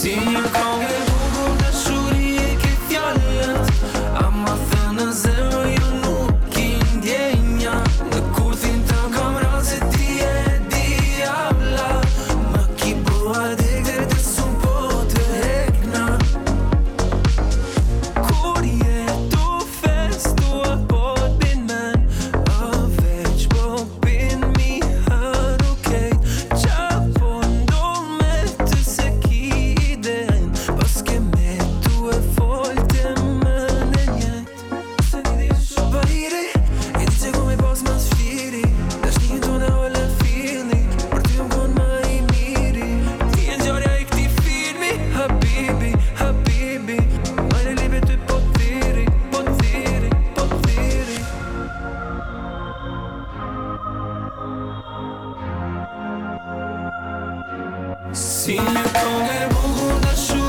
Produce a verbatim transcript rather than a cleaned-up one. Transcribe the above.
Si një kong e bukur dashuri e ke fjallet, ama thënë në zemër jo nuk i ndjenja. Në kurthin të kam rënë se ti e diabla, më ki po adegër të sun po të hekna. Kur jetu festua po t'bin men, a veç po bin mi haru kejt. Qa po ndo me të se ki idejn, paske me tu e folte më në njet. Se një di shumë bajri, e di që ku me pas mas firi, dashni të në ole fili, për ty më kon ma i miri. Ti e gjarja i këti filmi, habibi, habibi, majre libe ty po thiri, po thiri, po thiri. Si një kong e bukur dashuri